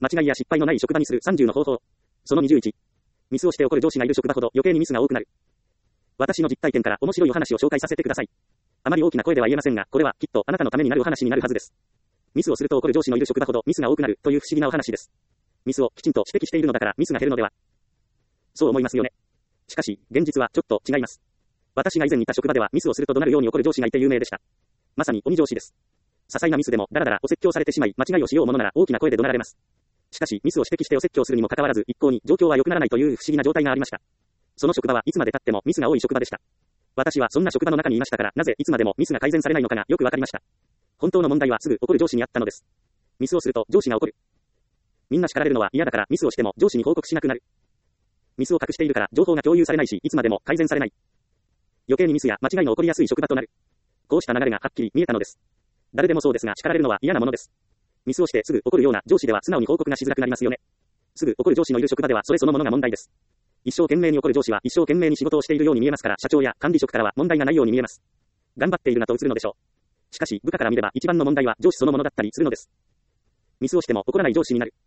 間違いや失敗のない職場にする30の方法。その21。ミスをして怒る上司がいる職場ほど余計にミスが多くなる。私の実体験から面白いお話を紹介させてください。あまり大きな声では言えませんが、これはきっとあなたのためになるお話になるはずです。ミスをすると怒る上司のいる職場ほどミスが多くなるという不思議なお話です。ミスをきちんと指摘しているのだからミスが減るのでは。そう思いますよね。しかし、現実はちょっと違います。私が以前にいた職場ではミスをすると怒鳴るように怒る上司がいて有名でした。まさに鬼上司です。些細なミスでもだらだらお説教されてしまい、間違いをしようものなら大きな声で怒鳴られます。しかし、ミスを指摘してお説教するにもかかわらず、一向に状況は良くならないという不思議な状態がありました。その職場はいつまで経ってもミスが多い職場でした。私はそんな職場の中にいましたから、なぜいつまでもミスが改善されないのかがよくわかりました。本当の問題はすぐ怒る上司にあったのです。ミスをすると上司が怒る。みんな叱られるのは嫌だからミスをしても上司に報告しなくなる。ミスを隠しているから情報が共有されないし、いつまでも改善されない。余計にミスや間違いの起こりやすい職場となる。こうした流れがはっきり見えたのです。誰でもそうですが、叱られるのは嫌なものです。ミスをしてすぐ怒るような上司では素直に報告がしづらくなりますよね。すぐ怒る上司のいる職場ではそれそのものが問題です。一生懸命に怒る上司は一生懸命に仕事をしているように見えますから、社長や管理職からは問題がないように見えます。頑張っているなと映るのでしょう。しかし部下から見れば一番の問題は上司そのものだったりするのです。ミスをしても怒らない上司になる。